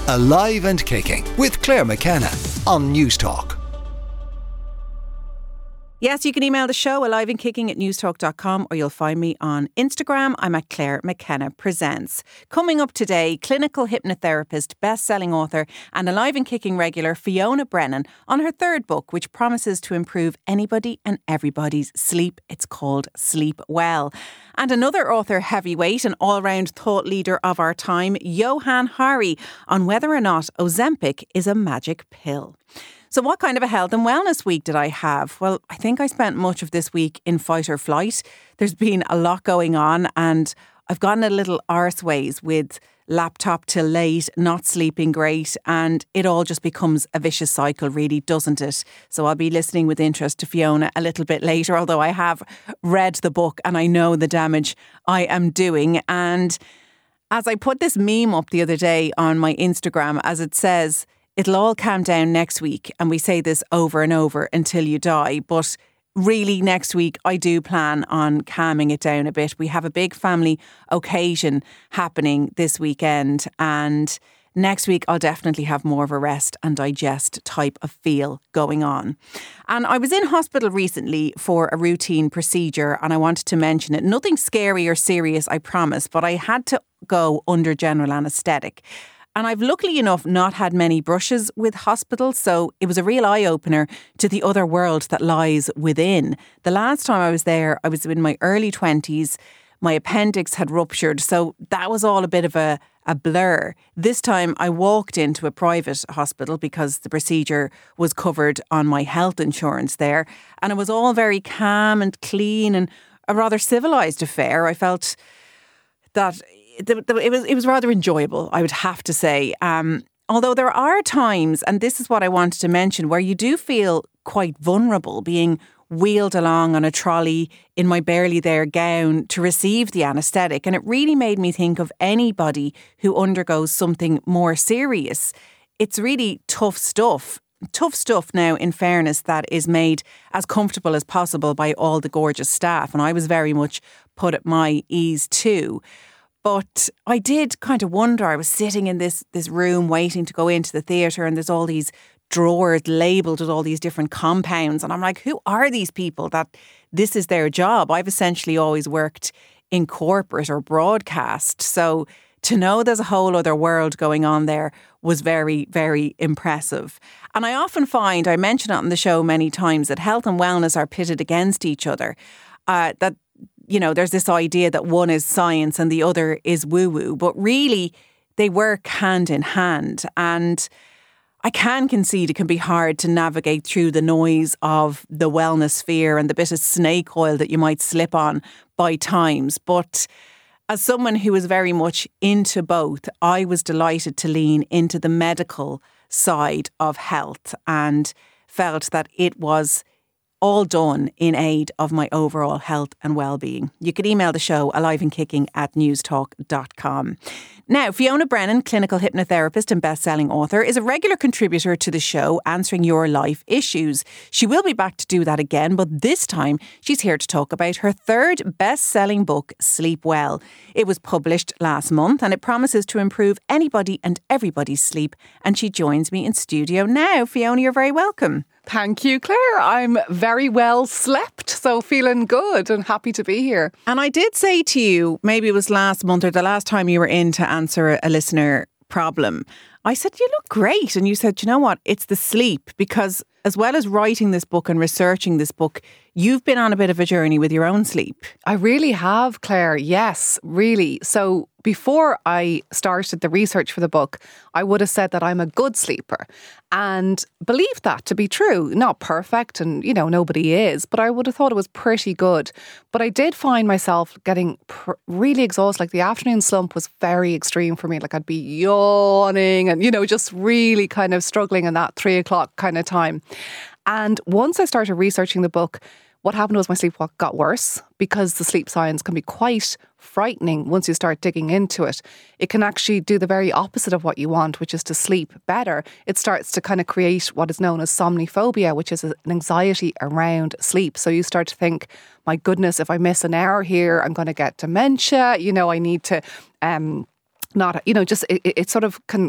Alive and Kicking with Claire McKenna on News Talk. Yes, you can email the show aliveandkicking@newstalk.com, or you'll find me on Instagram. I'm at Claire McKenna Presents. Coming up today, clinical hypnotherapist, best-selling author and Alive and Kicking regular Fiona Brennan on her third book, which promises to improve anybody and everybody's sleep. It's called Sleep Well. And another author heavyweight and all-round thought leader of our time, Johann Hari, on whether or not Ozempic is a magic pill. So what kind of a health and wellness week did I have? Well, I think I spent much of this week in fight or flight. There's been a lot going on and I've gotten a little arseways with laptop till late, not sleeping great, and it all just becomes a vicious cycle, really, doesn't it? So I'll be listening with interest to Fiona a little bit later, although I have read the book and I know the damage I am doing. And as I put this meme up the other day on my Instagram, as it says, it'll all calm down next week, and we say this over and over until you die. But really, next week, I do plan on calming it down a bit. We have a big family occasion happening this weekend, and next week I'll definitely have more of a rest and digest type of feel going on. And I was in hospital recently for a routine procedure, and I wanted to mention it. Nothing scary or serious, I promise, but I had to go under general anaesthetic. And I've luckily enough not had many brushes with hospitals, so it was a real eye-opener to the other world that lies within. The last time I was there, I was in my early 20s. My appendix had ruptured, so that was all a bit of a blur. This time I walked into a private hospital because the procedure was covered on my health insurance there, and it was all very calm and clean and a rather civilised affair. I felt that it was rather enjoyable, I would have to say. Although there are times, and this is what I wanted to mention, where you do feel quite vulnerable being wheeled along on a trolley in my barely there gown to receive the anaesthetic. And it really made me think of anybody who undergoes something more serious. It's really tough stuff. Tough stuff now, in fairness, that is made as comfortable as possible by all the gorgeous staff. And I was very much put at my ease too. But I did kind of wonder, I was sitting in this room waiting to go into the theatre, and there's all these drawers labelled with all these different compounds. And I'm like, who are these people that this is their job? I've essentially always worked in corporate or broadcast. So to know there's a whole other world going on there was very, very impressive. And I often find, I mention it on the show many times, that health and wellness are pitted against each other. That you know, there's this idea that one is science and the other is woo-woo, but really they work hand in hand. And I can concede it can be hard to navigate through the noise of the wellness sphere and the bit of snake oil that you might slip on by times. But as someone who is very much into both, I was delighted to lean into the medical side of health and felt that it was all done in aid of my overall health and well-being. You could email the show aliveandkicking@newstalk.com. Now, Fiona Brennan, clinical hypnotherapist and best-selling author, is a regular contributor to the show, answering your life issues. She will be back to do that again, but this time she's here to talk about her third best-selling book, Sleep Well. It was published last month and it promises to improve anybody and everybody's sleep. And she joins me in studio now. Fiona, you're very welcome. Thank you, Claire. I'm very well slept, so feeling good and happy to be here. And I did say to you, maybe it was last month or the last time you were in to answer a listener problem, I said, you look great. And you said, you know what, it's the sleep. Because as well as writing this book and researching this book, you've been on a bit of a journey with your own sleep. I really have, Claire. Yes, really. So before I started the research for the book, I would have said that I'm a good sleeper and believed that to be true. Not perfect and, you know, nobody is, but I would have thought it was pretty good. But I did find myself getting really exhausted. Like the afternoon slump was very extreme for me. Like I'd be yawning and, you know, just really kind of struggling in that 3 o'clock kind of time. And once I started researching the book, what happened was my sleep got worse because the sleep science can be quite frightening once you start digging into it. It can actually do the very opposite of what you want, which is to sleep better. It starts to kind of create what is known as somniphobia, which is an anxiety around sleep. So you start to think, my goodness, if I miss an hour here, I'm going to get dementia. You know, I need to not, you know, just it sort of can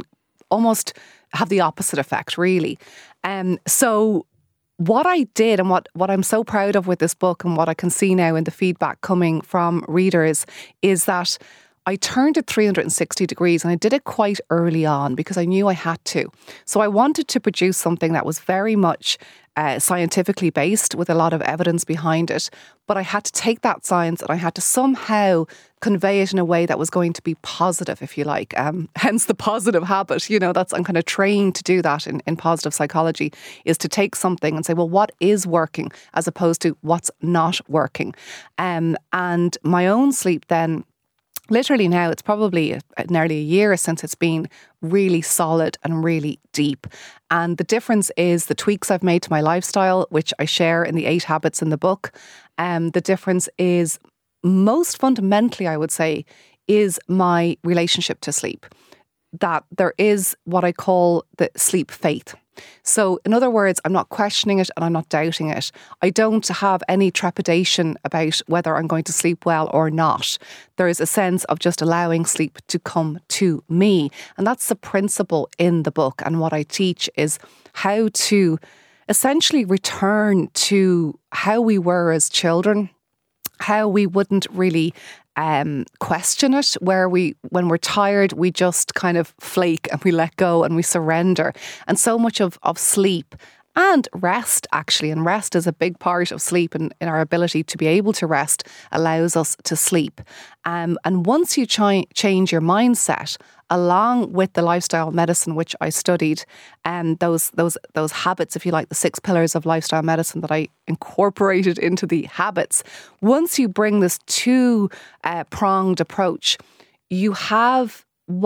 almost have the opposite effect, really. So what I did and what I'm so proud of with this book and what I can see now in the feedback coming from readers is that I turned it 360 degrees, and I did it quite early on because I knew I had to. So I wanted to produce something that was very much scientifically based with a lot of evidence behind it. But I had to take that science and I had to somehow convey it in a way that was going to be positive, if you like. Hence the positive habit. I'm kind of trained to do that in positive psychology, is to take something and say, well, what is working as opposed to what's not working. And my own sleep then, literally now, it's probably nearly a year since it's been really solid and really deep. And the difference is the tweaks I've made to my lifestyle, which I share in the 8 habits in the book. The difference is, most fundamentally, I would say, is my relationship to sleep. That there is what I call the sleep faith. So in other words, I'm not questioning it and I'm not doubting it. I don't have any trepidation about whether I'm going to sleep well or not. There is a sense of just allowing sleep to come to me. And that's the principle in the book. And what I teach is how to essentially return to how we were as children, how we wouldn't really question it, when we're tired, we just kind of flake and we let go and we surrender. And so much of sleep and rest, actually, and rest is a big part of sleep, and in our ability to be able to rest allows us to sleep. And once you change your mindset, along with the lifestyle medicine, which I studied, and those habits, if you like, the 6 pillars of lifestyle medicine that I incorporated into the habits. Once you bring this 2-pronged approach, you have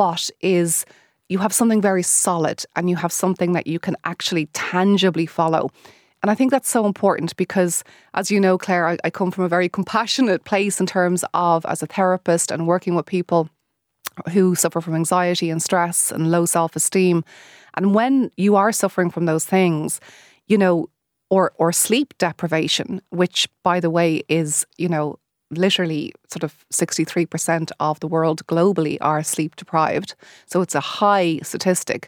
something very solid, and you have something that you can actually tangibly follow. And I think that's so important because, as you know, Claire, I come from a very compassionate place in terms of, as a therapist and working with people who suffer from anxiety and stress and low self-esteem. And when you are suffering from those things, or sleep deprivation, which, by the way, is, literally sort of 63% of the world globally are sleep deprived. So it's a high statistic.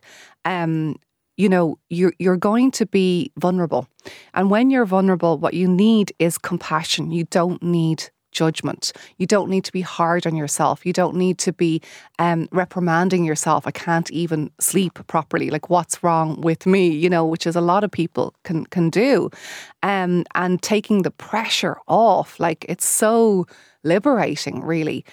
You're going to be vulnerable. And when you're vulnerable, what you need is compassion. You don't need judgment. You don't need to be hard on yourself. You don't need to be reprimanding yourself. I can't even sleep properly. Like, what's wrong with me? Which is a lot of people can do. And taking the pressure off, like, it's so liberating, really.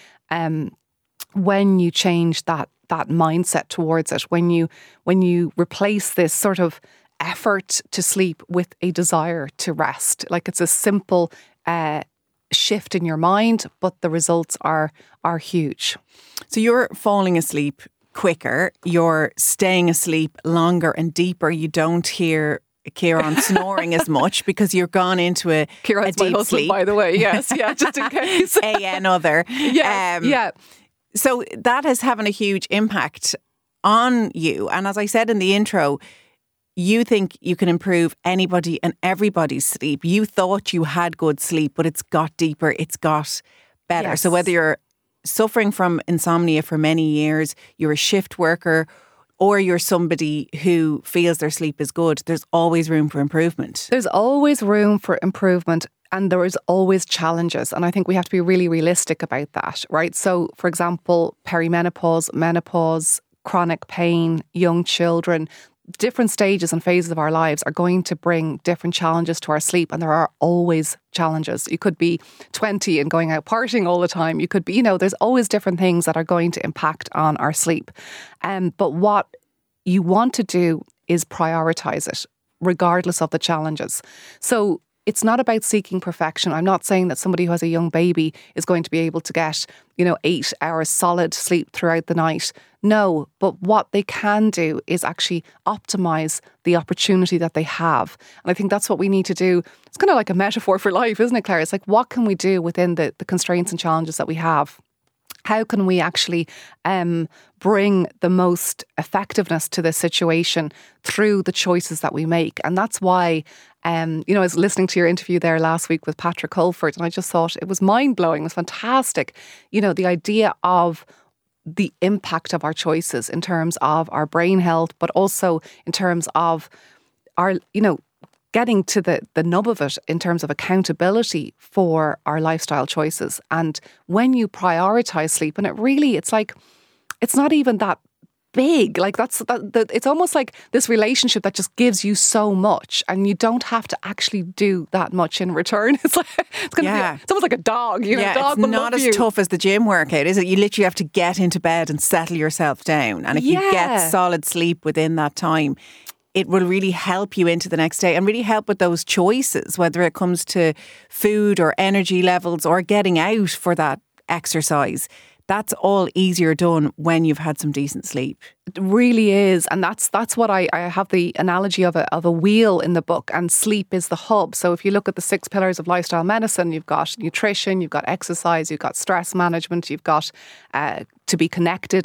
When you change that mindset towards it, when you replace this sort of effort to sleep with a desire to rest. Like, it's a simple shift in your mind, but the results are huge. So you're falling asleep quicker, you're staying asleep longer and deeper. You don't hear Kieran snoring as much because you're gone into a Kieran's deep my husband, sleep. by the way. Yes, yeah, just in case. Another. Yes, yeah. So that is having a huge impact on you. And as I said in the intro, you think you can improve anybody and everybody's sleep. You thought you had good sleep, but it's got deeper, it's got better. Yes. So whether you're suffering from insomnia for many years, you're a shift worker, or you're somebody who feels their sleep is good, there's always room for improvement. There's always room for improvement. And there is always challenges. And I think we have to be really realistic about that, right? So, for example, perimenopause, menopause, chronic pain, young children, different stages and phases of our lives are going to bring different challenges to our sleep. And there are always challenges. You could be 20 and going out partying all the time. You could be, there's always different things that are going to impact on our sleep. But what you want to do is prioritize it, regardless of the challenges. So it's not about seeking perfection. I'm not saying that somebody who has a young baby is going to be able to get, 8 hours solid sleep throughout the night. No, but what they can do is actually optimize the opportunity that they have. And I think that's what we need to do. It's kind of like a metaphor for life, isn't it, Claire? It's like, what can we do within the constraints and challenges that we have? How can we actually bring the most effectiveness to this situation through the choices that we make? And that's why, I was listening to your interview there last week with Patrick Colford, and I just thought it was mind-blowing. It was fantastic. The idea of the impact of our choices in terms of our brain health, but also in terms of our, getting to the nub of it in terms of accountability for our lifestyle choices. And when you prioritize sleep, and it's like, it's not even that big. Like it's almost like this relationship that just gives you so much, and you don't have to actually do that much in return. It's like it's almost like a dog. A dog will not as tough as the gym workout, is it? You literally have to get into bed and settle yourself down, and if you get solid sleep within that time, it will really help you into the next day and really help with those choices, whether it comes to food or energy levels or getting out for that exercise. That's all easier done when you've had some decent sleep. It really is. And that's what I have the analogy of a wheel in the book, and sleep is the hub. So if you look at the 6 pillars of lifestyle medicine, you've got nutrition, you've got exercise, you've got stress management, you've got to be connected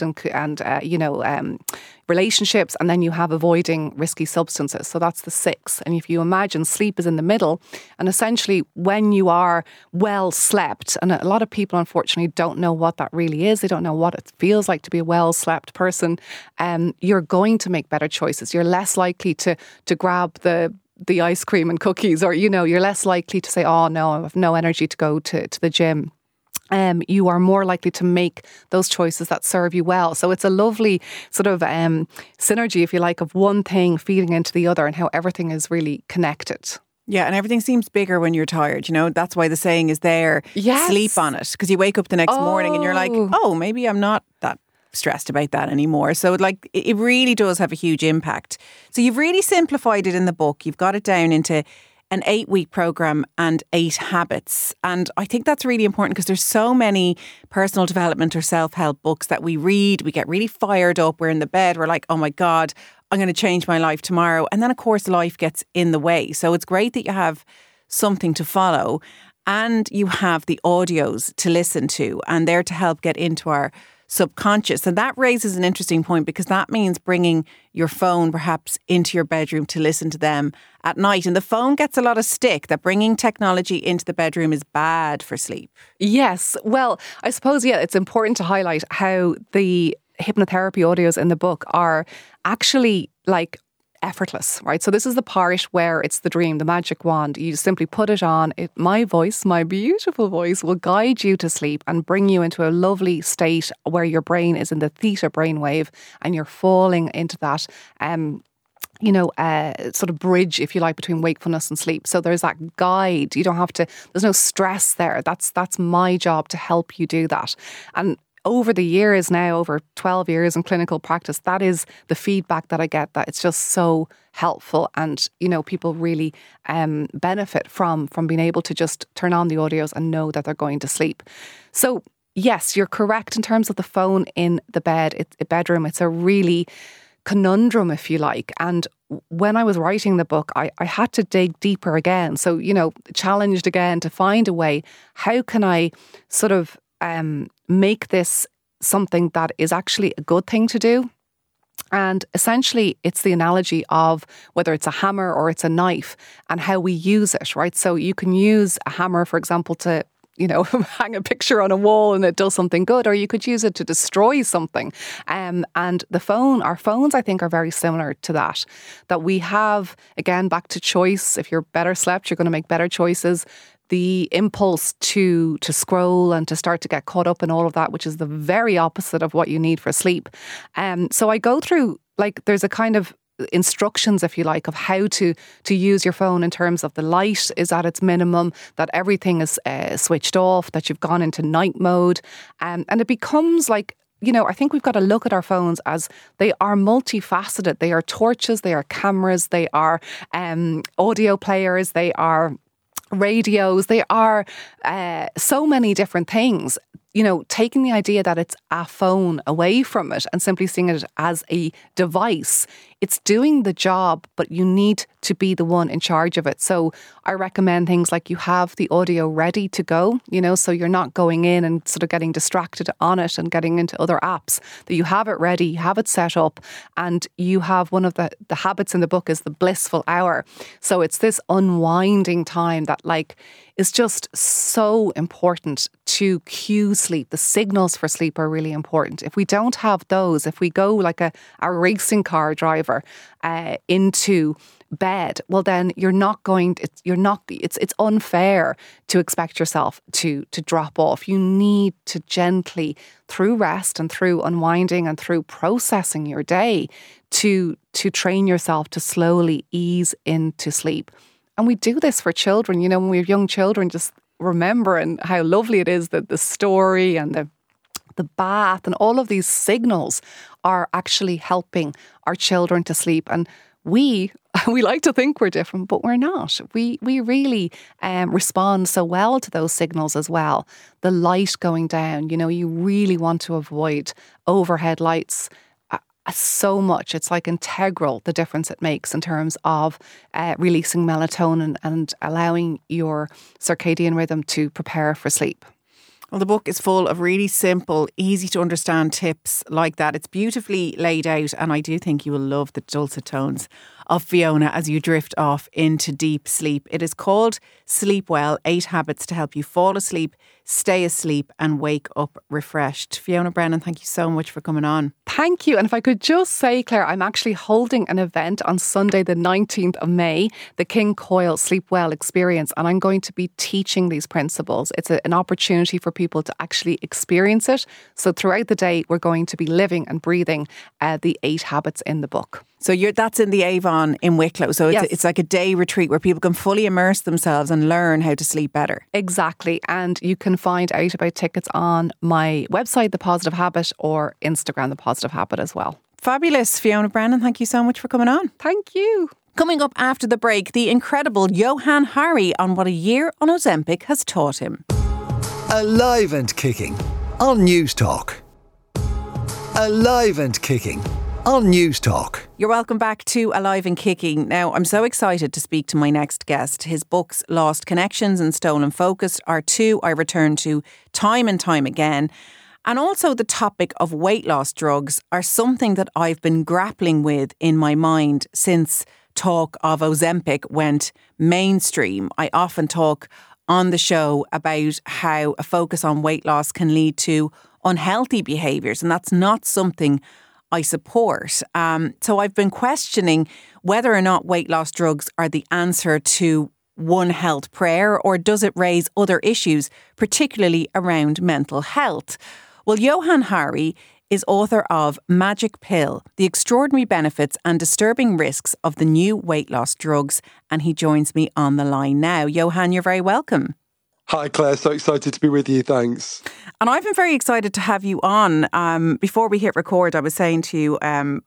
and relationships, and then you have avoiding risky substances. So that's the 6. And if you imagine sleep is in the middle, and essentially when you are well slept, and a lot of people unfortunately don't know what that really is, they don't know what it feels like to be a well slept person, you're going to make better choices. You're less likely to grab the ice cream and cookies, or you're less likely to say, oh no, I have no energy to go to the gym. You are more likely to make those choices that serve you well. So it's a lovely sort of synergy, if you like, of one thing feeding into the other, and how everything is really connected. Yeah, and everything seems bigger when you're tired. That's why the saying is there, sleep on it. Because you wake up the next morning and you're like, oh, maybe I'm not that stressed about that anymore. So it really does have a huge impact. So you've really simplified it in the book. You've got it down into an 8-week program and 8 habits. And I think that's really important because there's so many personal development or self-help books that we read. We get really fired up. We're in the bed. We're like, oh my God, I'm going to change my life tomorrow. And then of course life gets in the way. So it's great that you have something to follow, and you have the audios to listen to, and they're to help get into our subconscious. And that raises an interesting point, because that means bringing your phone perhaps into your bedroom to listen to them at night. And the phone gets a lot of stick that bringing technology into the bedroom is bad for sleep. Yes. Well, I suppose, it's important to highlight how the hypnotherapy audios in the book are actually like effortless, right? So this is the part where it's the dream, the magic wand. You simply put it on. My voice, my beautiful voice, will guide you to sleep and bring you into a lovely state where your brain is in the theta brainwave, and you're falling into that sort of bridge, if you like, between wakefulness and sleep. So there's that guide. You don't have to, there's no stress there. That's my job, to help you do that. And over the years now, over 12 years in clinical practice, that is the feedback that I get, that it's just so helpful, and, people really benefit from being able to just turn on the audios and know that they're going to sleep. So yes, you're correct in terms of the phone in the bedroom. It's a really conundrum, if you like. And when I was writing the book, I had to dig deeper again. So, challenged again to find a way, how can I sort of make this something that is actually a good thing to do? And essentially, it's the analogy of whether it's a hammer or it's a knife, and how we use it, right? So you can use a hammer, for example, to hang a picture on a wall and it does something good, or you could use it to destroy something. And our phones, I think, are very similar to that we have, again, back to choice. If you're better slept, you're going to make better choices. The impulse to scroll and to start to get caught up in all of that, which is the very opposite of what you need for sleep. So I go through, there's a kind of instructions, if you like, of how to use your phone in terms of the light is at its minimum, that everything is switched off, that you've gone into night mode. And it becomes I think we've got to look at our phones as they are multifaceted. They are torches, they are cameras, they are audio players, they are radios, they are so many different things. Taking the idea that it's a phone away from it and simply seeing it as a device, it's doing the job, but you need to be the one in charge of it. So I recommend things like you have the audio ready to go, so you're not going in and sort of getting distracted on it and getting into other apps, that you have it ready, you have it set up, and you have one of the habits in the book is the blissful hour. So it's this unwinding time that is just so important to cue sleep. The signals for sleep are really important. If we don't have those, if we go like a racing car driver into bed, well then it's unfair to expect yourself to drop off. You need to gently, through rest and through unwinding and through processing your day, to train yourself to slowly ease into sleep. And we do this for children, when we have young children, just remembering how lovely it is that the story and the bath and all of these signals are actually helping our children to sleep. And we like to think we're different, but we're not. We really respond so well to those signals as well. The light going down, you really want to avoid overhead lights so much. It's integral, the difference it makes in terms of releasing melatonin and allowing your circadian rhythm to prepare for sleep. Well, the book is full of really simple, easy to understand tips like that. It's beautifully laid out, and I do think you will love the dulcet tones of Fiona as you drift off into deep sleep. It is called Sleep Well, 8 Habits to Help You Fall Asleep, Stay Asleep and Wake Up Refreshed. Fiona Brennan, thank you so much for coming on. Thank you. And if I could just say, Claire, I'm actually holding an event on Sunday the 19th of May, the King Coyle Sleep Well Experience, and I'm going to be teaching these principles. It's an opportunity for people to actually experience it. So throughout the day, we're going to be living and breathing the 8 habits in the book. So that's in the Avon in Wicklow. So it's like a day retreat where people can fully immerse themselves and learn how to sleep better. Exactly. And you can find out about tickets on my website, The Positive Habit, or Instagram, The Positive Habit as well. Fabulous. Fiona Brennan, thank you so much for coming on. Thank you. Coming up after the break, the incredible Johann Hari on what a year on Ozempic has taught him. Alive and Kicking on News Talk. Alive and Kicking on News Talk. You're welcome back to Alive and Kicking. Now, I'm so excited to speak to my next guest. His books, Lost Connections and Stolen Focus, are two I return to time and time again. And also the topic of weight loss drugs are something that I've been grappling with in my mind since talk of Ozempic went mainstream. I often talk on the show about how a focus on weight loss can lead to unhealthy behaviours, and that's not something I support. So I've been questioning whether or not weight loss drugs are the answer to one health prayer, or does it raise other issues, particularly around mental health? Well, Johann Hari is author of Magic Pill, The Extraordinary Benefits and Disturbing Risks of the New Weight Loss Drugs, and he joins me on the line now. Johann, you're very welcome. Hi, Claire. So excited to be with you. Thanks. And I've been very excited to have you on. Before we hit record, I was saying to you, I'm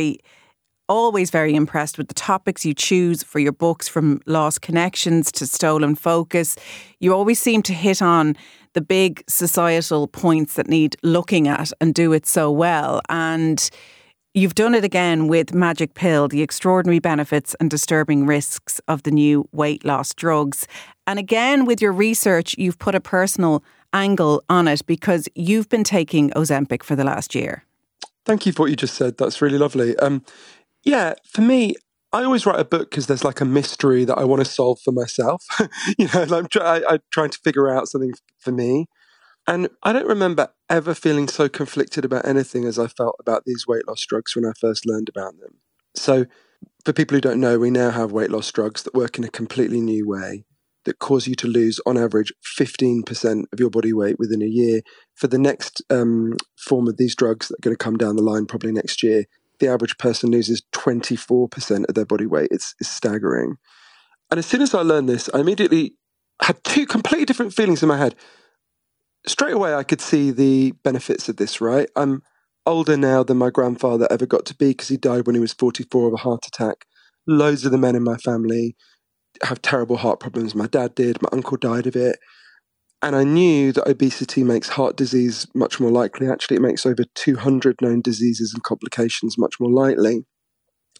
always very impressed with the topics you choose for your books, from Lost Connections to Stolen Focus. You always seem to hit on the big societal points that need looking at and do it so well. And you've done it again with Magic Pill, The Extraordinary Benefits and Disturbing Risks of the New Weight Loss Drugs. And again, with your research, you've put a personal angle on it because you've been taking Ozempic for the last year. Thank you for what you just said. That's really lovely. For me, I always write a book because there's like a mystery that I want to solve for myself. I'm trying to figure out something for me. And I don't remember ever feeling so conflicted about anything as I felt about these weight loss drugs when I first learned about them. So for people who don't know, we now have weight loss drugs that work in a completely new way, that cause you to lose, on average, 15% of your body weight within a year. For the next form of these drugs that are going to come down the line probably next year, the average person loses 24% of their body weight. It's staggering. And as soon as I learned this, I immediately had two completely different feelings in my head. Straight away, I could see the benefits of this, right? I'm older now than my grandfather ever got to be because he died when he was 44 of a heart attack. Loads of the men in my family have terrible heart problems. My dad did. My uncle died of it. And I knew that obesity makes heart disease much more likely. Actually, it makes over 200 known diseases and complications much more likely.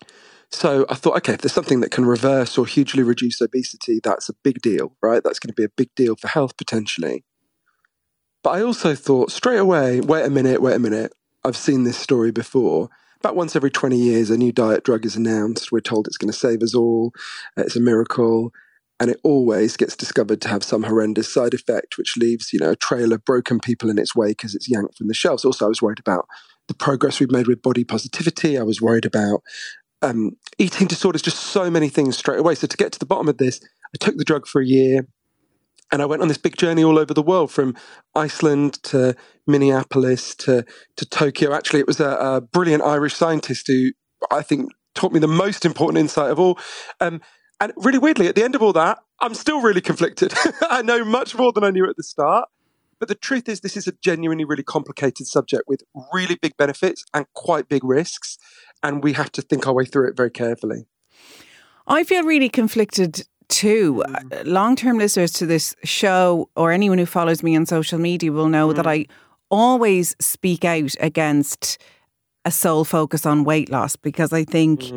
So I thought, okay, if there's something that can reverse or hugely reduce obesity, that's a big deal, right? That's going to be a big deal for health potentially. But I also thought straight away, wait a minute. I've seen this story before. About once every 20 years, a new diet drug is announced. We're told it's going to save us all. It's a miracle. And it always gets discovered to have some horrendous side effect, which leaves, a trail of broken people in its wake because it's yanked from the shelves. Also, I was worried about the progress we've made with body positivity. I was worried about eating disorders, just so many things straight away. So to get to the bottom of this, I took the drug for a year and I went on this big journey all over the world, from Iceland to Minneapolis to Tokyo. Actually, it was a brilliant Irish scientist who I think taught me the most important insight of all. And really weirdly, at the end of all that, I'm still really conflicted. I know much more than I knew at the start. But the truth is, this is a genuinely really complicated subject with really big benefits and quite big risks. And we have to think our way through it very carefully. I feel really conflicted too. Long-term listeners to this show, or anyone who follows me on social media, will know that I always speak out against a sole focus on weight loss, because I think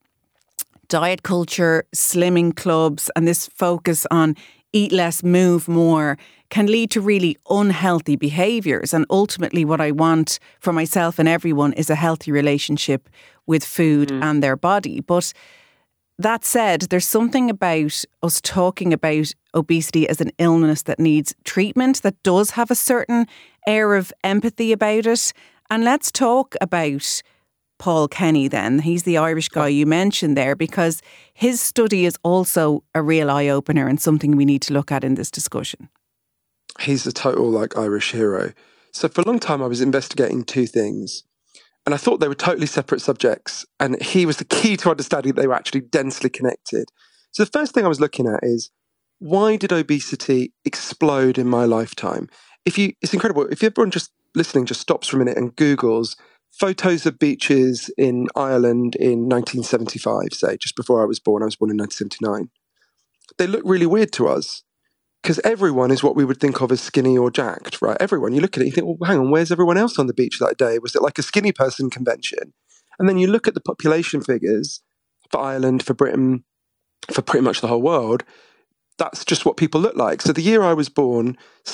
diet culture, slimming clubs, and this focus on eat less, move more can lead to really unhealthy behaviours. And ultimately what I want for myself and everyone is a healthy relationship with food and their body. But that said, there's something about us talking about obesity as an illness that needs treatment that does have a certain air of empathy about it. And let's talk about Paul Kenny then. He's the Irish guy you mentioned there, because his study is also a real eye-opener and something we need to look at in this discussion. He's a total Irish hero. So for a long time I was investigating two things, and I thought they were totally separate subjects, and he was the key to understanding that they were actually densely connected. So the first thing I was looking at is, why did obesity explode in my lifetime? It's incredible. If everyone just listening just stops for a minute and Googles photos of beaches in Ireland in 1975, say, just before I was born in 1979, they look really weird to us, because everyone is what we would think of as skinny or jacked, right? Everyone, you look at it, you think, well, hang on, where's everyone else on the beach that day? Was it like a skinny person convention? And then you look at the population figures for Ireland, for Britain, for pretty much the whole world. That's just what people look like. So the year I was born,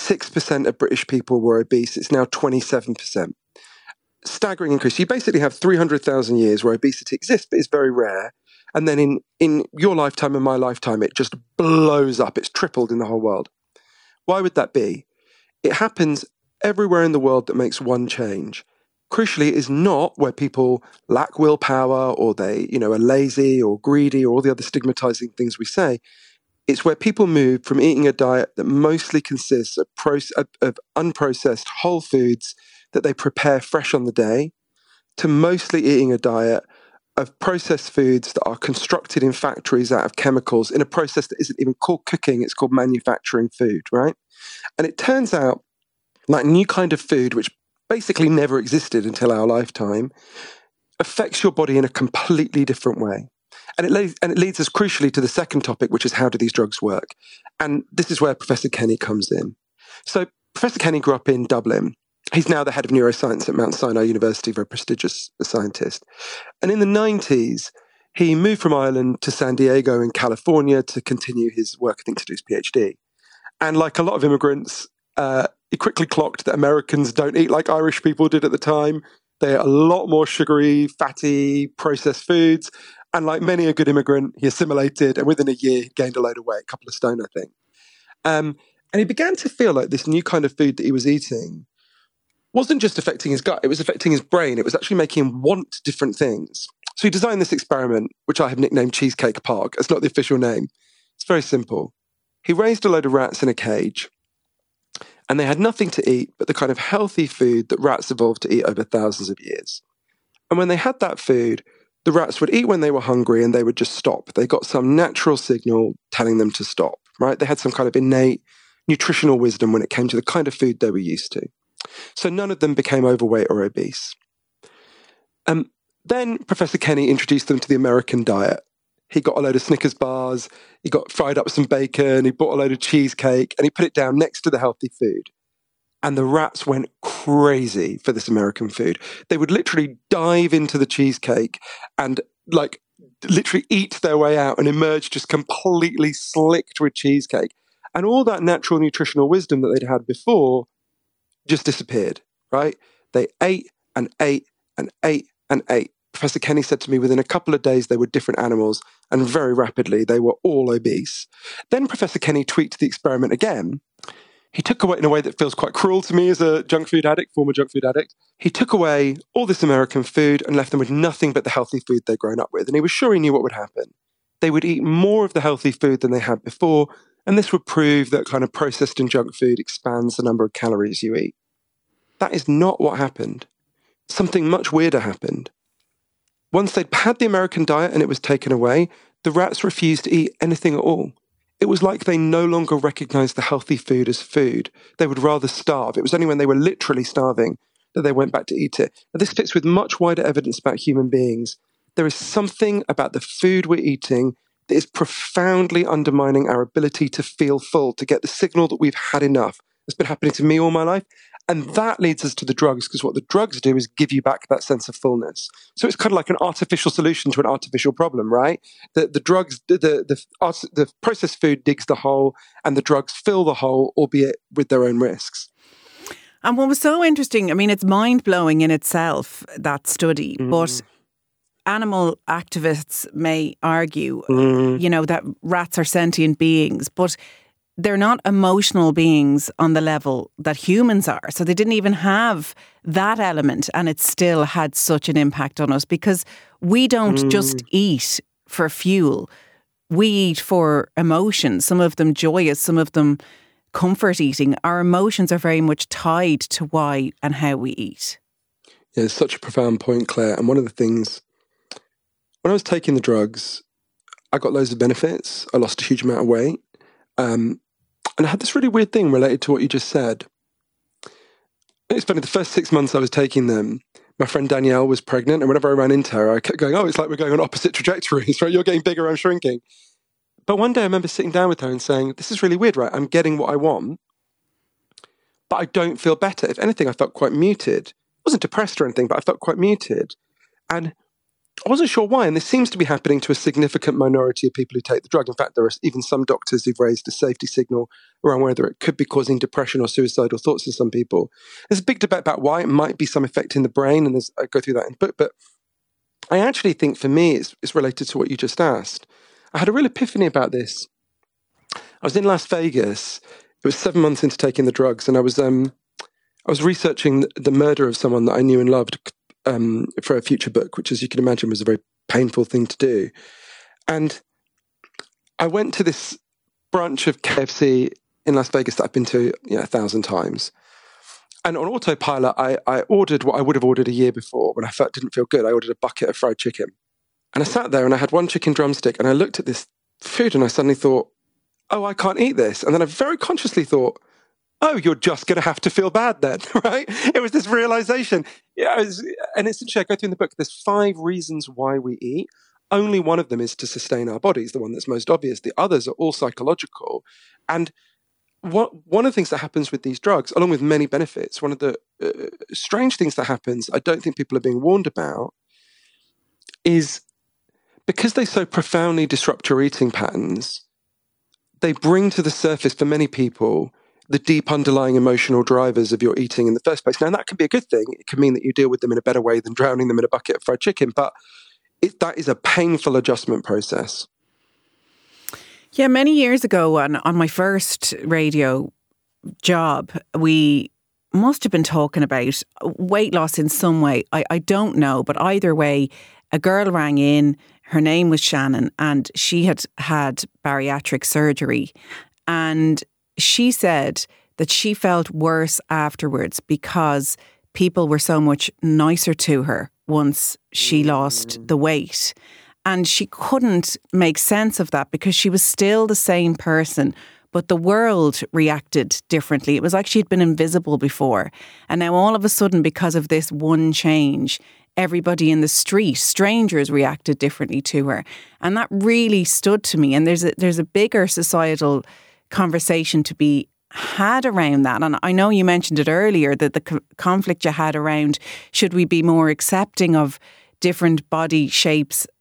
6% of British people were obese. It's now 27%. Staggering increase. You basically have 300,000 years where obesity exists, but it's very rare. And then in your lifetime and my lifetime, it just blows up. It's tripled in the whole world. Why would that be? It happens everywhere in the world that makes one change. Crucially, it is not where people lack willpower, or they, are lazy or greedy, or all the other stigmatizing things we say. It's where people move from eating a diet that mostly consists of unprocessed whole foods that they prepare fresh on the day, to mostly eating a diet of processed foods that are constructed in factories out of chemicals in a process that isn't even called cooking, it's called manufacturing food, right? And it turns out like new kind of food, which basically never existed until our lifetime, affects your body in a completely different way. And it leads us crucially to the second topic, which is, how do these drugs work? And this is where Professor Kenny comes in. So Professor Kenny grew up in Dublin. He's now the head of neuroscience at Mount Sinai University, very prestigious scientist. And in the 90s, he moved from Ireland to San Diego in California to continue his work, I think to do his PhD. And like a lot of immigrants, he quickly clocked that Americans don't eat like Irish people did at the time. They're a lot more sugary, fatty, processed foods. And like many a good immigrant, he assimilated, and within a year, he gained a load of weight, a couple of stone, I think. And he began to feel like this new kind of food that he was eating wasn't just affecting his gut, it was affecting his brain. It was actually making him want different things. So he designed this experiment, which I have nicknamed Cheesecake Park. It's not the official name. It's very simple. He raised a load of rats in a cage, and they had nothing to eat but the kind of healthy food that rats evolved to eat over thousands of years. And when they had that food, the rats would eat when they were hungry and they would just stop. They got some natural signal telling them to stop, right? They had some kind of innate nutritional wisdom when it came to the kind of food they were used to. So none of them became overweight or obese. Then Professor Kenny introduced them to the American diet. He got a load of Snickers bars, he got fried up some bacon, he bought a load of cheesecake, and he put it down next to the healthy food. And the rats went crazy for this American food. They would literally dive into the cheesecake and literally eat their way out and emerge just completely slicked with cheesecake. And all that natural nutritional wisdom that they'd had before just disappeared, right? They ate and ate and ate and ate. Professor Kenny said to me within a couple of days they were different animals, and very rapidly they were all obese. Then Professor Kenny tweaked the experiment again. He took away, in a way that feels quite cruel to me as a junk food addict, former junk food addict, he took away all this American food and left them with nothing but the healthy food they'd grown up with. And he was sure he knew what would happen. They would eat more of the healthy food than they had before, and this would prove that kind of processed and junk food expands the number of calories you eat. That is not what happened. Something much weirder happened. Once they'd had the American diet and it was taken away, the rats refused to eat anything at all. It was like they no longer recognized the healthy food as food. They would rather starve. It was only when they were literally starving that they went back to eat it. Now, this fits with much wider evidence about human beings. There is something about the food we're eating that is profoundly undermining our ability to feel full, to get the signal that we've had enough. It's been happening to me all my life. And that leads us to the drugs, because what the drugs do is give you back that sense of fullness. So it's kind of like an artificial solution to an artificial problem, right? The drugs, the processed food digs the hole, and the drugs fill the hole, albeit with their own risks. And what was so interesting, I mean, it's mind-blowing in itself, that study, but animal activists may argue, that rats are sentient beings, but they're not emotional beings on the level that humans are. So they didn't even have that element, and it still had such an impact on us, because we don't just eat for fuel. We eat for emotions, some of them joyous, some of them comfort eating. Our emotions are very much tied to why and how we eat. Yeah, it's such a profound point, Claire. And one of the things, when I was taking the drugs, I got loads of benefits. I lost a huge amount of weight. And I had this really weird thing related to what you just said. It's funny, the first 6 months I was taking them, my friend Danielle was pregnant, and whenever I ran into her, I kept going, it's like we're going on opposite trajectories, right? You're getting bigger, I'm shrinking. But one day I remember sitting down with her and saying, this is really weird, right? I'm getting what I want, but I don't feel better. If anything, I felt quite muted. I wasn't depressed or anything, but I felt quite muted. And I wasn't sure why, and this seems to be happening to a significant minority of people who take the drug. In fact, there are even some doctors who've raised a safety signal around whether it could be causing depression or suicidal thoughts in some people. There's a big debate about why. It might be some effect in the brain, and I go through that in the book. But I actually think for me, it's related to what you just asked. I had a real epiphany about this. I was in Las Vegas. It was 7 months into taking the drugs, and I was researching the murder of someone that I knew and loved for a future book, which, as you can imagine, was a very painful thing to do. And I went to this branch of KFC in Las Vegas that I've been to 1,000 times. And on autopilot, I ordered what I would have ordered a year before when I didn't feel good. I ordered a bucket of fried chicken. And I sat there and I had one chicken drumstick, and I looked at this food and I suddenly thought, I can't eat this. And then I very consciously thought, you're just going to have to feel bad then, right? It was this realization. And it's interesting, I go through in the book, there's 5 reasons why we eat. Only one of them is to sustain our bodies, the one that's most obvious. The others are all psychological. And one of the things that happens with these drugs, along with many benefits, one of the strange things that happens, I don't think people are being warned about, is because they so profoundly disrupt your eating patterns, they bring to the surface for many people the deep underlying emotional drivers of your eating in the first place. Now, that can be a good thing. It can mean that you deal with them in a better way than drowning them in a bucket of fried chicken, but that is a painful adjustment process. Yeah, many years ago on my first radio job, we must have been talking about weight loss in some way. I don't know, but either way, a girl rang in, her name was Shannon, and she had had bariatric surgery, and she said that she felt worse afterwards because people were so much nicer to her once she lost the weight. And she couldn't make sense of that because she was still the same person, but the world reacted differently. It was like she'd been invisible before. And now all of a sudden, because of this one change, everybody in the street, strangers, reacted differently to her. And that really stood to me. And there's a bigger societal conversation to be had around that. And I know you mentioned it earlier, that the conflict you had around, should we be more accepting of different body shapes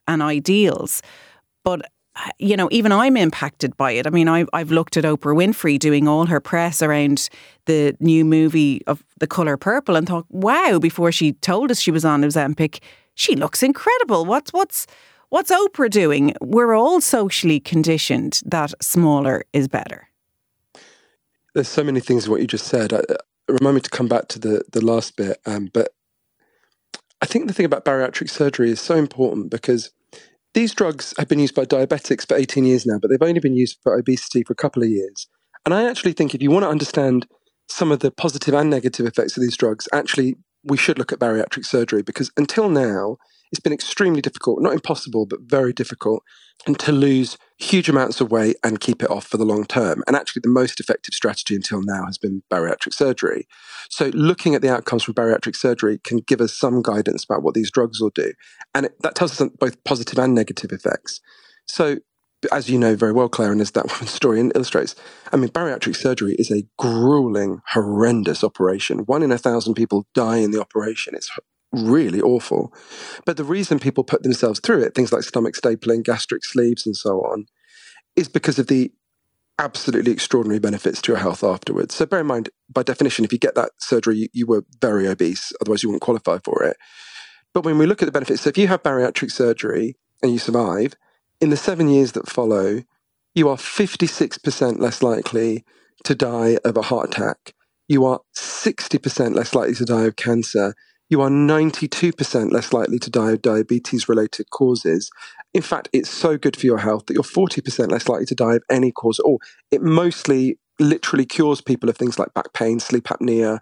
and ideals. But, you know, even I'm impacted by it. I mean, I've looked at Oprah Winfrey doing all her press around the new movie of The Colour Purple and thought, wow, before she told us she was on Ozempic, she looks incredible. What's Oprah doing? We're all socially conditioned that smaller is better. There's so many things in what you just said. Remind me to come back to the last bit. But I think the thing about bariatric surgery is so important because these drugs have been used by diabetics for 18 years now, but they've only been used for obesity for a couple of years. And I actually think if you want to understand some of the positive and negative effects of these drugs, actually, we should look at bariatric surgery because until now, it's been extremely difficult, not impossible, but very difficult, and to lose huge amounts of weight and keep it off for the long term. And actually, the most effective strategy until now has been bariatric surgery. So looking at the outcomes from bariatric surgery can give us some guidance about what these drugs will do. And that tells us both positive and negative effects. So as you know very well, Claire, and as that woman's story illustrates, I mean, bariatric surgery is a grueling, horrendous operation. 1 in 1,000 people die in the operation. It's really awful. But the reason people put themselves through it, things like stomach stapling, gastric sleeves, and so on, is because of the absolutely extraordinary benefits to your health afterwards. So bear in mind, by definition, if you get that surgery, you were very obese, otherwise you wouldn't qualify for it. But when we look at the benefits, so if you have bariatric surgery and you survive, in the 7 years that follow, you are 56% less likely to die of a heart attack. You are 60% less likely to die of cancer. You are 92% less likely to die of diabetes-related causes. In fact, it's so good for your health that you're 40% less likely to die of any cause at all. It mostly literally cures people of things like back pain, sleep apnea,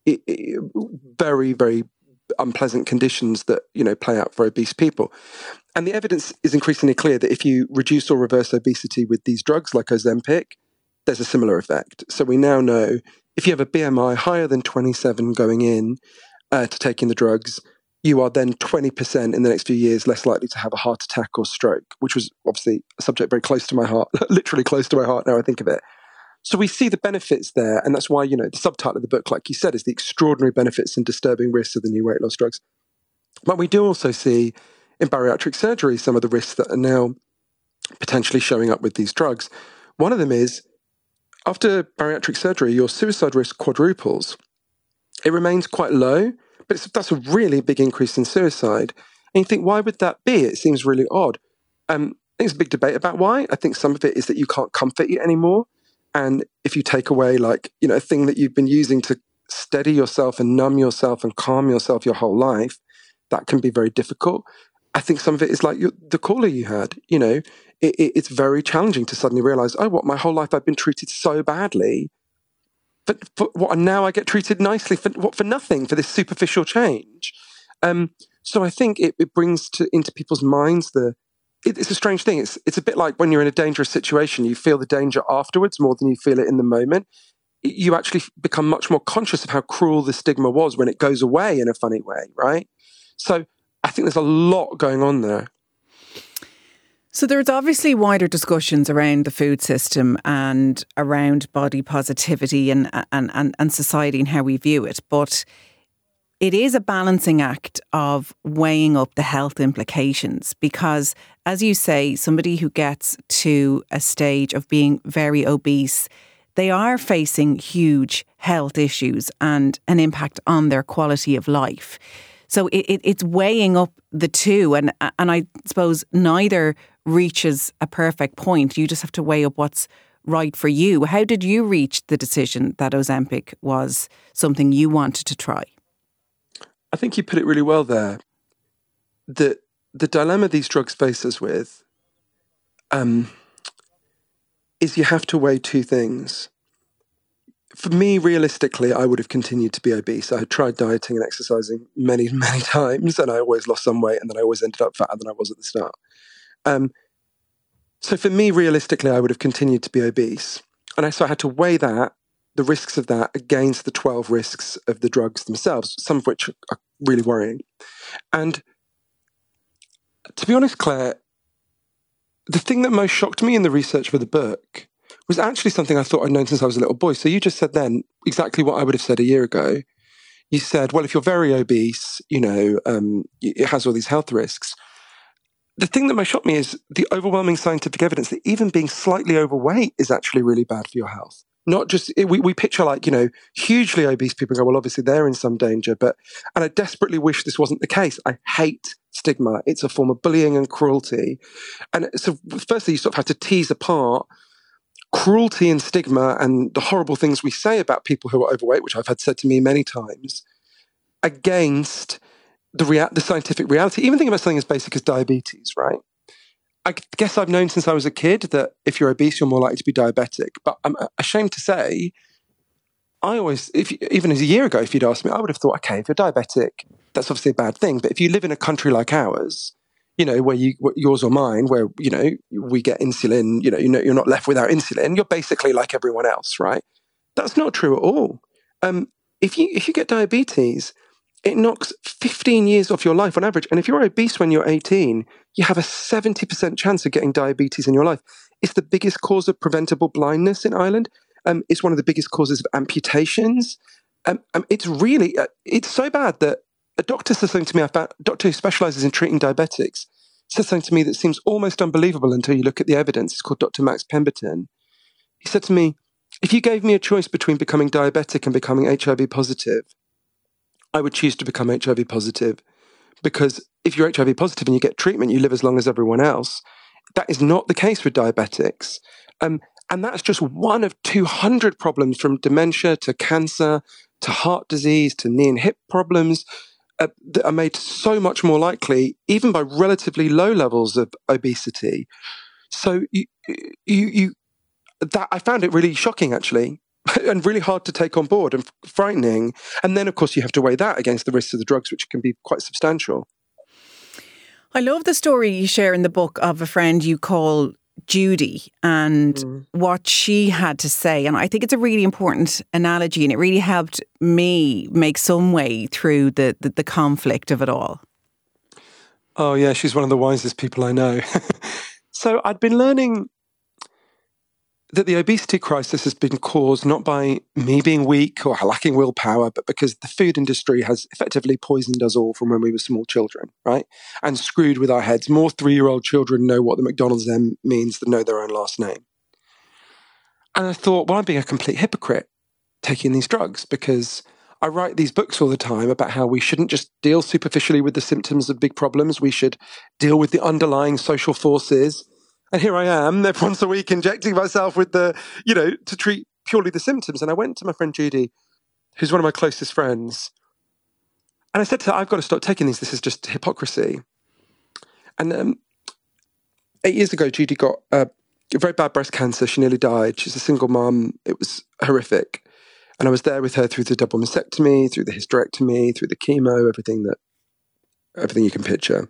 very, very unpleasant conditions that, you know, play out for obese people. And the evidence is increasingly clear that if you reduce or reverse obesity with these drugs like Ozempic, there's a similar effect. So we now know if you have a BMI higher than 27 going in to taking the drugs, you are then 20% in the next few years less likely to have a heart attack or stroke, which was obviously a subject very close to my heart, literally close to my heart now I think of it. So we see the benefits there, and that's why, you know, the subtitle of the book, like you said, is the extraordinary benefits and disturbing risks of the new weight loss drugs. But we do also see in bariatric surgery some of the risks that are now potentially showing up with these drugs. One of them is, after bariatric surgery, your suicide risk quadruples. It remains quite low, but that's a really big increase in suicide. And you think, why would that be? It seems really odd. I think there's a big debate about why. I think some of it is that you can't comfort you anymore. And if you take away, like, you know, a thing that you've been using to steady yourself and numb yourself and calm yourself your whole life, that can be very difficult. I think some of it is like the caller you had, you know, it's very challenging to suddenly realize, oh, what, my whole life I've been treated so badly. But for what, and now I get treated nicely for nothing, for this superficial change. So I think it brings into people's minds it's a strange thing. It's a bit like when you're in a dangerous situation, you feel the danger afterwards more than you feel it in the moment. You actually become much more conscious of how cruel the stigma was when it goes away in a funny way, right? So I think there's a lot going on there. So there's obviously wider discussions around the food system and around body positivity and society and how we view it. But it is a balancing act of weighing up the health implications because, as you say, somebody who gets to a stage of being very obese, they are facing huge health issues and an impact on their quality of life. So it's weighing up the two. And I suppose neither reaches a perfect point. You just have to weigh up what's right for you. How did you reach the decision that Ozempic was something you wanted to try? I think you put it really well there. The dilemma these drugs face us with is you have to weigh two things. For me, realistically, I would have continued to be obese. I had tried dieting and exercising many, many times, and I always lost some weight, and then I always ended up fatter than I was at the start. So for me, realistically, I would have continued to be obese. And so I had to weigh that, the risks of that, against the 12 risks of the drugs themselves, some of which are really worrying. And to be honest, Claire, the thing that most shocked me in the research for the book was actually something I thought I'd known since I was a little boy. So you just said then exactly what I would have said a year ago. You said, well, if you're very obese, you know, it has all these health risks. the thing that most shocked me is the overwhelming scientific evidence that even being slightly overweight is actually really bad for your health. Not just, we picture like, hugely obese people and go, well, obviously they're in some danger, and I desperately wish this wasn't the case. I hate stigma. It's a form of bullying and cruelty. And so firstly, you sort of have to tease apart cruelty and stigma and the horrible things we say about people who are overweight, which I've had said to me many times, against the scientific reality. Even think about something as basic as diabetes, right? I guess I've known since I was a kid that if you're obese, you're more likely to be diabetic. But I'm ashamed to say, even as a year ago, if you'd asked me, I would have thought, okay, if you're diabetic, that's obviously a bad thing. But if you live in a country like ours, where yours or mine, where, we get insulin, you're not left without insulin, you're basically like everyone else, right? That's not true at all. If you get diabetes, it knocks 15 years off your life on average. And if you're obese when you're 18, you have a 70% chance of getting diabetes in your life. It's the biggest cause of preventable blindness in Ireland. It's one of the biggest causes of amputations. It's so bad that a doctor said something to me, a doctor who specializes in treating diabetics, said something to me that seems almost unbelievable until you look at the evidence. It's called Dr. Max Pemberton. He said to me, if you gave me a choice between becoming diabetic and becoming HIV positive, I would choose to become HIV positive, because if you're HIV positive and you get treatment, you live as long as everyone else. That is not the case with diabetics. And that's just one of 200 problems, from dementia to cancer to heart disease to knee and hip problems, that are made so much more likely, even by relatively low levels of obesity. So that I found it really shocking, actually, and really hard to take on board and frightening. And then, of course, you have to weigh that against the risks of the drugs, which can be quite substantial. I love the story you share in the book of a friend you call Judy and what she had to say. And I think it's a really important analogy, and it really helped me make some way through the conflict of it all. Oh, yeah, she's one of the wisest people I know. So I'd been learning that the obesity crisis has been caused not by me being weak or lacking willpower, but because the food industry has effectively poisoned us all from when we were small children, right? And screwed with our heads. More 3-year-old children know what the McDonald's M means than know their own last name. And I thought, well, I'm being a complete hypocrite taking these drugs, because I write these books all the time about how we shouldn't just deal superficially with the symptoms of big problems. We should deal with the underlying social forces. And here I am, once a week, injecting myself with to treat purely the symptoms. And I went to my friend Judy, who's one of my closest friends, and I said to her, I've got to stop taking these. This is just hypocrisy. And 8 years ago, Judy got very bad breast cancer. She nearly died. She's a single mum. It was horrific. And I was there with her through the double mastectomy, through the hysterectomy, through the chemo, everything you can picture.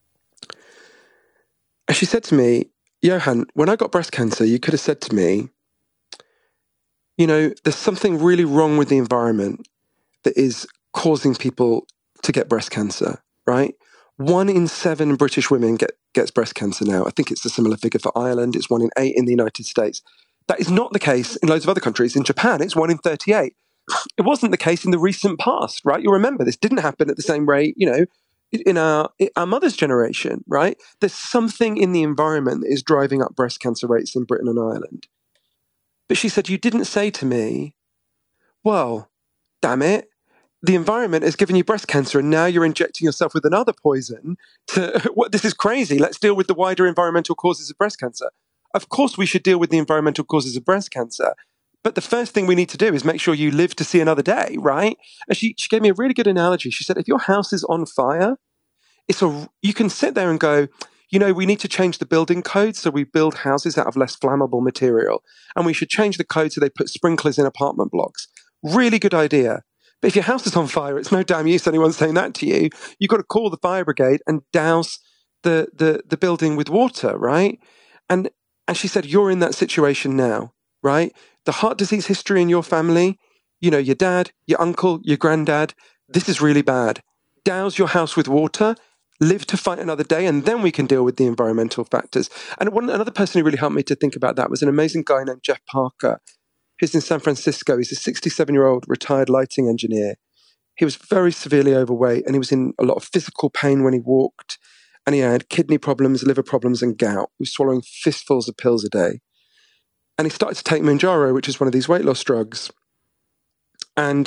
And she said to me, Johan, when I got breast cancer, you could have said to me, there's something really wrong with the environment that is causing people to get breast cancer, right? 1 in 7 British women gets breast cancer now. I think it's a similar figure for Ireland. It's 1 in 8 in the United States. That is not the case in loads of other countries. In Japan, it's 1 in 38. It wasn't the case in the recent past, right? You'll remember this didn't happen at the same rate, in our mother's generation, right? There's something in the environment that is driving up breast cancer rates in Britain and Ireland. But she said, you didn't say to me, well, damn it, the environment has given you breast cancer and now you're injecting yourself with another poison. This is crazy. Let's deal with the wider environmental causes of breast cancer. Of course, we should deal with the environmental causes of breast cancer. But the first thing we need to do is make sure you live to see another day, right? And she gave me a really good analogy. She said, if your house is on fire, you can sit there and go, we need to change the building code so we build houses out of less flammable material. And we should change the code so they put sprinklers in apartment blocks. Really good idea. But if your house is on fire, it's no damn use anyone saying that to you. You've got to call the fire brigade and douse the building with water, right? And she said, you're in that situation now, right? The heart disease history in your family, your dad, your uncle, your granddad, this is really bad. Douse your house with water, live to fight another day, and then we can deal with the environmental factors. And another person who really helped me to think about that was an amazing guy named Jeff Parker, who's in San Francisco. He's a 67-year-old retired lighting engineer. He was very severely overweight, and he was in a lot of physical pain when he walked. and he had kidney problems, liver problems, and gout. He was swallowing fistfuls of pills a day. And he started to take Mounjaro, which is one of these weight loss drugs. And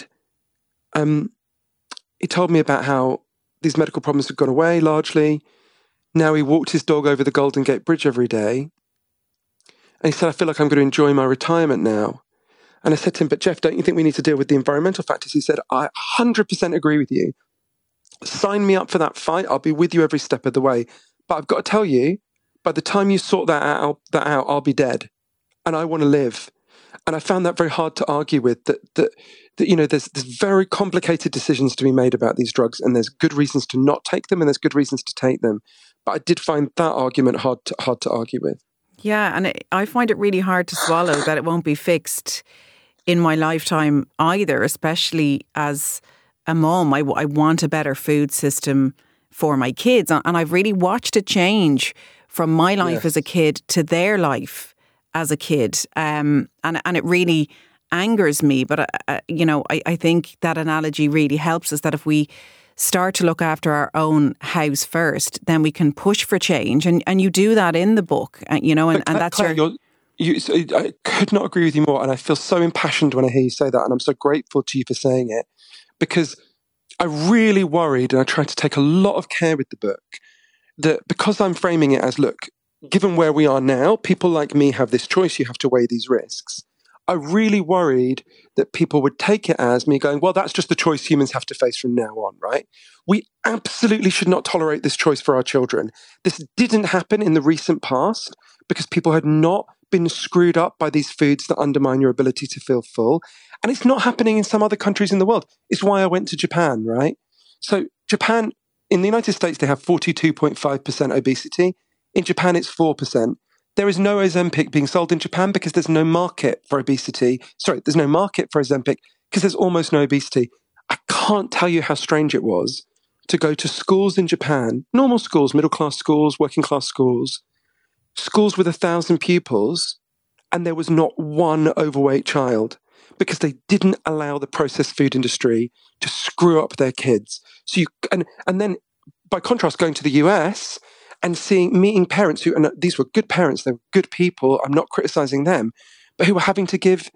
he told me about how these medical problems had gone away largely. Now he walked his dog over the Golden Gate Bridge every day. And he said, I feel like I'm going to enjoy my retirement now. And I said to him, but Jeff, don't you think we need to deal with the environmental factors? He said, I 100% agree with you. Sign me up for that fight. I'll be with you every step of the way. But I've got to tell you, by the time you sort that out, I'll be dead. And I want to live. And I found that very hard to argue with, that you know, there's very complicated decisions to be made about these drugs, and there's good reasons to not take them, and there's good reasons to take them. But I did find that argument hard to argue with. Yeah, and I find it really hard to swallow that it won't be fixed in my lifetime either, especially as a mum. I want a better food system for my kids. And I've really watched it change from my life as a kid to their life as a kid. And it really angers me. But, I think that analogy really helps us, that if we start to look after our own house first, then we can push for change. And you do that in the book, and that's Claire, I could not agree with you more. And I feel so impassioned when I hear you say that. And I'm so grateful to you for saying it, because I really worried, and I tried to take a lot of care with the book, that because I'm framing it as, look, given where we are now, people like me have this choice, you have to weigh these risks. I really worried that people would take it as me going, well, that's just the choice humans have to face from now on, right? We absolutely should not tolerate this choice for our children. This didn't happen in the recent past because people had not been screwed up by these foods that undermine your ability to feel full. And it's not happening in some other countries in the world. It's why I went to Japan, right? So Japan, in the United States, they have 42.5% obesity. In Japan, it's 4%. There is no Ozempic being sold in Japan because there's no market for obesity. Sorry, there's no market for Ozempic because there's almost no obesity. I can't tell you how strange it was to go to schools in Japan, normal schools, middle-class schools, working-class schools, schools with 1,000 pupils, and there was not one overweight child because they didn't allow the processed food industry to screw up their kids. So and then by contrast, going to the US and meeting parents who, and these were good parents, they were good people, I'm not criticizing them, but who were having to give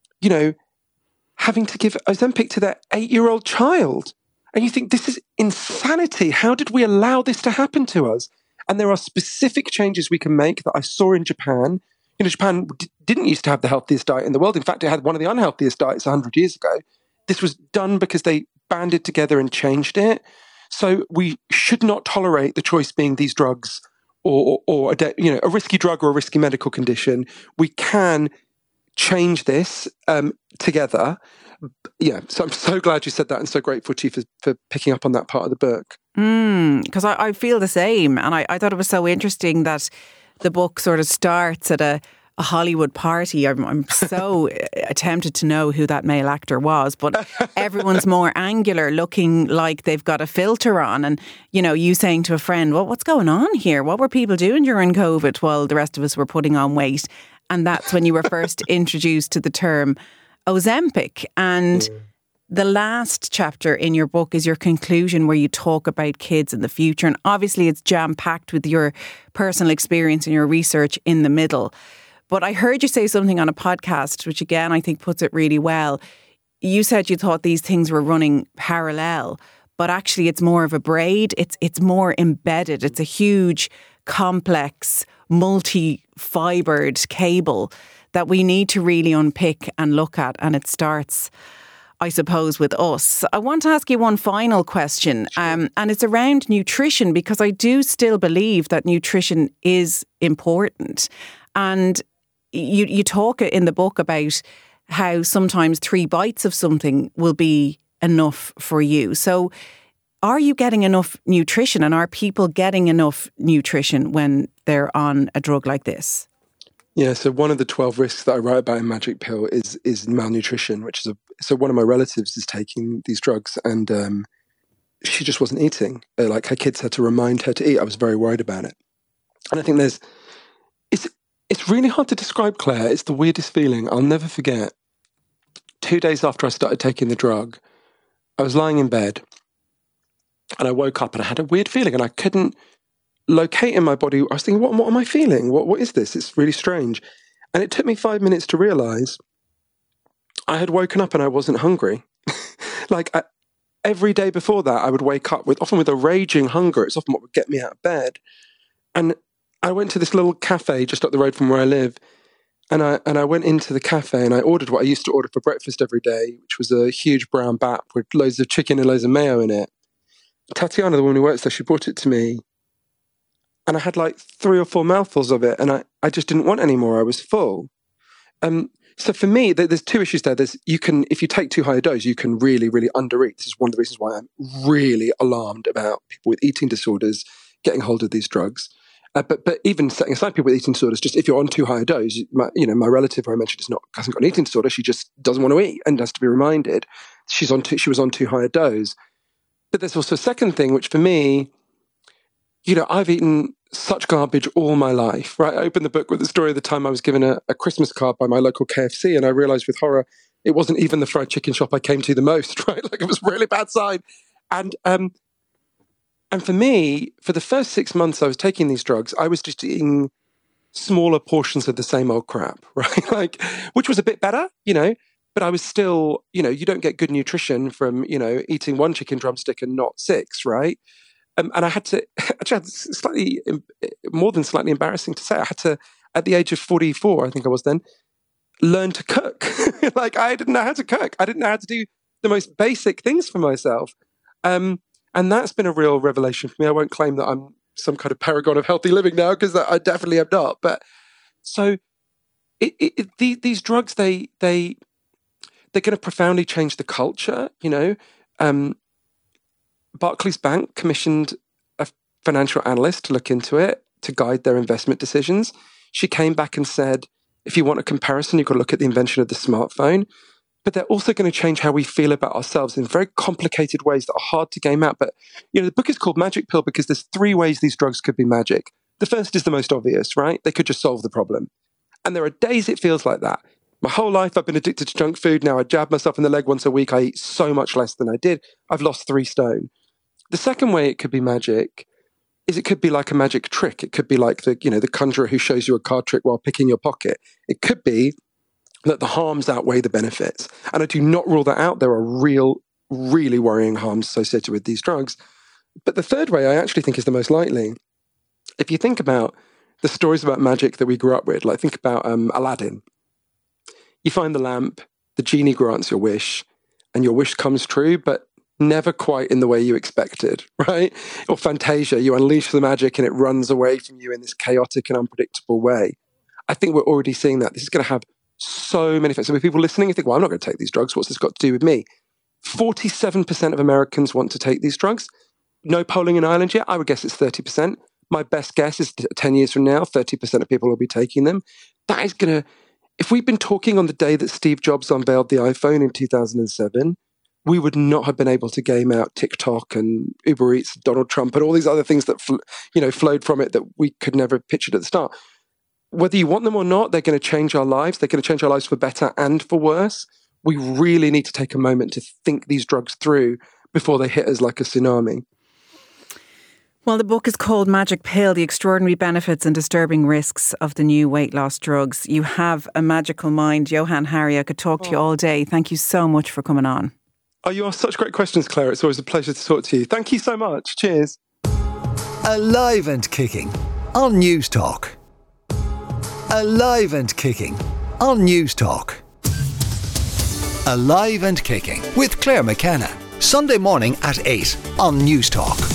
Ozempic to their 8-year-old child. And you think, this is insanity. How did we allow this to happen to us? And there are specific changes we can make that I saw in Japan. You know, Japan didn't used to have the healthiest diet in the world. In fact, it had one of the unhealthiest diets 100 years ago. This was done because they banded together and changed it. So we should not tolerate the choice being these drugs or a risky drug or a risky medical condition. We can change this together. Yeah, so I'm so glad you said that, and so grateful to you for picking up on that part of the book. Because I feel the same. And I thought it was so interesting that the book sort of starts at a Hollywood party. I'm so tempted to know who that male actor was, but everyone's more angular, looking like they've got a filter on. And, you saying to a friend, well, what's going on here? What were people doing during COVID while the rest of us were putting on weight? And that's when you were first introduced to the term Ozempic. And the last chapter in your book is your conclusion, where you talk about kids in the future. And obviously it's jam-packed with your personal experience and your research in the middle. But I heard you say something on a podcast, which again, I think puts it really well. You said you thought these things were running parallel, but actually it's more of a braid. It's more embedded. It's a huge, complex, multi-fibered cable that we need to really unpick and look at. And it starts, I suppose, with us. I want to ask you one final question, and it's around nutrition, because I do still believe that nutrition is important. And you talk in the book about how sometimes 3 bites of something will be enough for you. So are you getting enough nutrition, and are people getting enough nutrition when they're on a drug like this? Yeah, so one of the 12 risks that I write about in Magic Pill is malnutrition, which is so one of my relatives is taking these drugs, and she just wasn't eating. Like, her kids had to remind her to eat. I was very worried about it. And I think it's really hard to describe, Claire. It's the weirdest feeling. I'll never forget. 2 days after I started taking the drug, I was lying in bed and I woke up and I had a weird feeling, and I couldn't locate in my body. I was thinking, what am I feeling? What is this? It's really strange. And it took me 5 minutes to realize I had woken up and I wasn't hungry. Every day before that, I would wake up often with a raging hunger. It's often what would get me out of bed. And I went to this little cafe just up the road from where I live. And I went into the cafe and I ordered what I used to order for breakfast every day, which was a huge brown bap with loads of chicken and loads of mayo in it. Tatiana, the woman who works there, she brought it to me. And I had like 3 or 4 mouthfuls of it. And I just didn't want any more. I was full. So for me, there's 2 issues there. If you take too high a dose, you can really, really undereat. This is one of the reasons why I'm really alarmed about people with eating disorders getting hold of these drugs. But even setting aside people with eating disorders, just if you're on too high a dose, my relative who I mentioned hasn't got an eating disorder. She just doesn't want to eat and has to be reminded she was on too high a dose. But there's also a second thing, which for me, I've eaten such garbage all my life, right? I opened the book with the story of the time I was given a Christmas card by my local KFC, and I realized with horror, it wasn't even the fried chicken shop I came to the most, right? Like, it was a really bad sign. And for me, for the first 6 months I was taking these drugs, I was just eating smaller portions of the same old crap, right? Which was a bit better, but I was still, you don't get good nutrition from, eating 1 chicken drumstick and not 6, right? And I had to, actually, slightly, more than slightly embarrassing to say, I had to, at the age of 44, I think I was then, learn to cook. I didn't know how to cook. I didn't know how to do the most basic things for myself. And that's been a real revelation for me. I won't claim that I'm some kind of paragon of healthy living now, because I definitely am not. But so these drugs, they're going to profoundly change the culture, Barclays Bank commissioned a financial analyst to look into it, to guide their investment decisions. She came back and said, if you want a comparison, you've got to look at the invention of the smartphone. But they're also going to change how we feel about ourselves in very complicated ways that are hard to game out. But, the book is called Magic Pill because there's 3 ways these drugs could be magic. The first is the most obvious, right? They could just solve the problem. And there are days it feels like that. My whole life, I've been addicted to junk food. Now I jab myself in the leg once a week. I eat so much less than I did. I've lost 3 stone. The second way it could be magic is it could be like a magic trick. It could be like the conjurer who shows you a card trick while picking your pocket. It could be that the harms outweigh the benefits. And I do not rule that out. There are really worrying harms associated with these drugs. But the third way I actually think is the most likely. If you think about the stories about magic that we grew up with, like think about Aladdin. You find the lamp, the genie grants your wish, and your wish comes true, but never quite in the way you expected, right? Or Fantasia, you unleash the magic and it runs away from you in this chaotic and unpredictable way. I think we're already seeing that. This is going to have so many effects. So if people listening, you think, well, I'm not going to take these drugs. What's this got to do with me? 47% of Americans want to take these drugs. No polling in Ireland yet. I would guess it's 30%. My best guess is 10 years from now, 30% of people will be taking them. That is going to, if we'd been talking on the day that Steve Jobs unveiled the iPhone in 2007, we would not have been able to game out TikTok and Uber Eats, Donald Trump, and all these other things that flowed from it that we could never have pictured at the start. Whether you want them or not, they're going to change our lives. They're going to change our lives for better and for worse. We really need to take a moment to think these drugs through before they hit us like a tsunami. Well, the book is called Magic Pill, The Extraordinary Benefits and Disturbing Risks of the New Weight Loss Drugs. You have a magical mind. Johann Hari, I could talk to you all day. Thank you so much for coming on. Oh, you ask such great questions, Claire. It's always a pleasure to talk to you. Thank you so much. Cheers. Alive and Kicking on News Talk. Alive and Kicking on News Talk. Alive and Kicking with Claire McKenna. Sunday morning at 8 on News Talk.